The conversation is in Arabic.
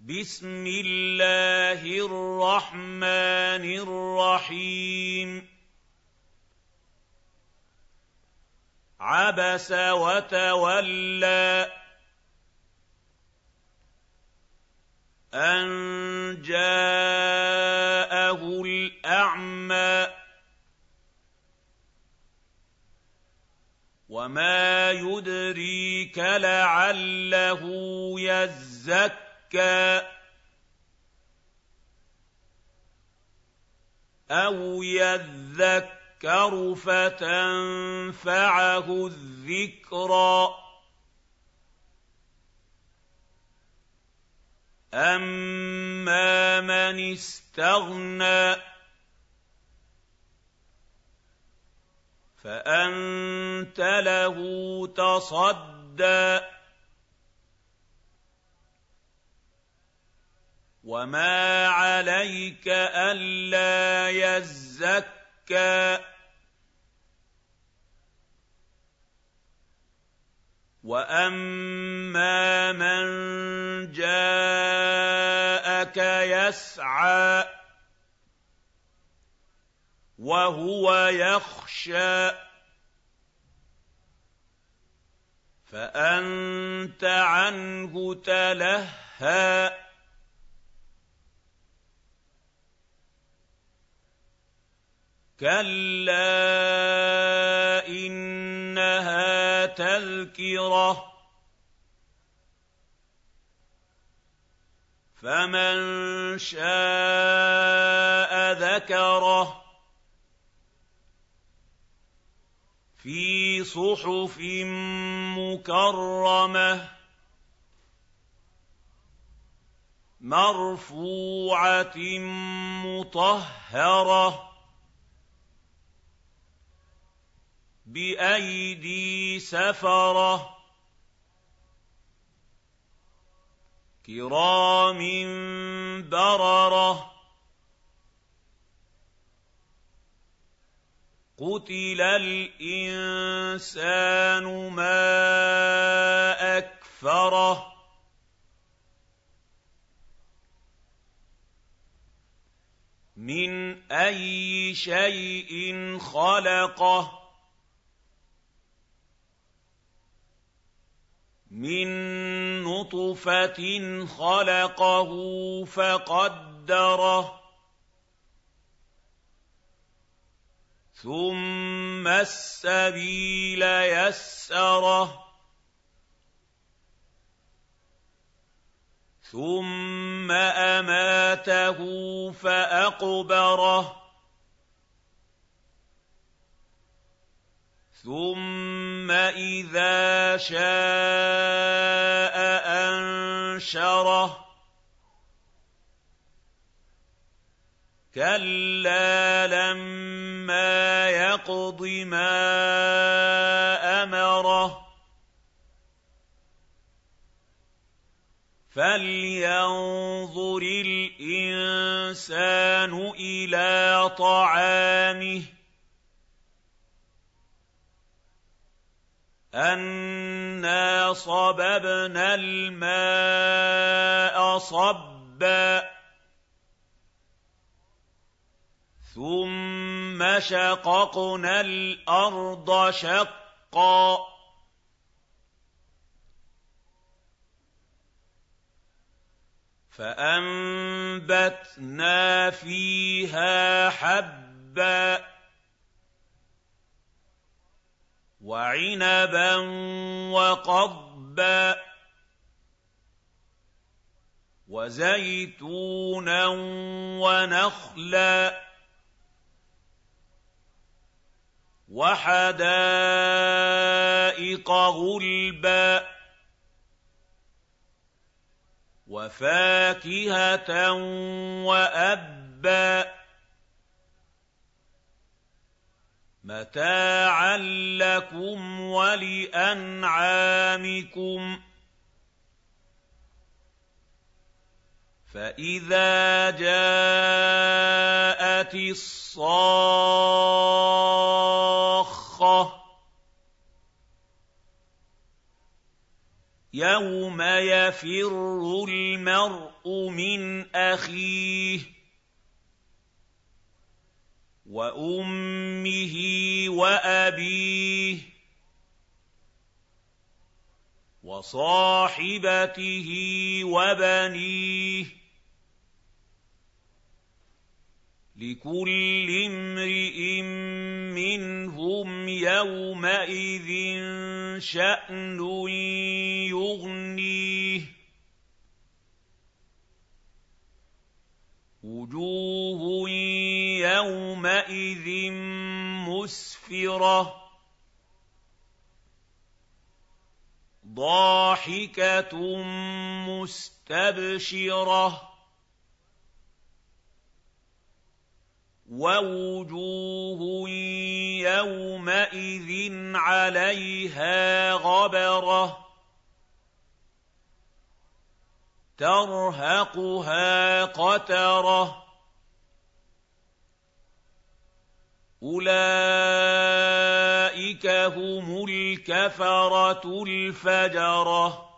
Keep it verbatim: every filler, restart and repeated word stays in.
بسم الله الرحمن الرحيم عبس وتولى أن جاءه الأعمى وما يدريك لعله يزكى أو يذكر فتنفعه الذكرى أما من استغنى فأنت له تصدى وما عليك ألا يزكى وأما من جاءك يسعى وهو يخشى فأنت عنه تلهى كلا إنها تذكرة فمن شاء ذكره في صحف مكرمة مرفوعة مطهرة بأيدي سفرة كرام بررة قتل الإنسان ما أكفره من أي شيء خلقه من نطفة خلقه فقدره ثم السبيل يسره ثم أماته فأقبره ثم إذا شاء أنشره كلا لما يقض ما أمره فلينظر الإنسان إلى طعامه أَنَّا صَبَبْنَا الْمَاءَ صَبًّا ثُمَّ شَقَقْنَا الْأَرْضَ شَقًّا فَأَنبَتْنَا فِيهَا حَبًّا وَعِنَبًا وَقَضْبًا وَزَيْتُونًا وَنَخْلًا وَحَدَائِقَ غُلْبًا وَفَاكِهَةً وَأَبًّا مَتَاعًا لَّكُمْ وَلِأَنْعَامِكُمْ فَإِذَا جَاءَتِ الصَّاخَّةُ يَوْمَ يَفِرُّ الْمَرْءُ مِنْ أَخِيهِ وَأُمِّهِ وَأَبِيهِ وَصَاحِبَتِهِ وَبَنِيهِ لِكُلِّ امْرِئٍ مِّنْهُمْ يَوْمَئِذٍ شَأْنٌ يُغْنِيهِ وُجُوهٌ يَوْمَئِذٍ مُّسْفِرَةٌ ضَاحِكَةٌ مُّسْتَبْشِرَةٌ وَوُجُوهٌ يَوْمَئِذٍ عَلَيْهَا غَبَرَةٌ تَرْهَقُهَا قَتَرَةٌ أُولَٰئِكَ هُمُ الْكَفَرَةُ الْفَجَرَةُ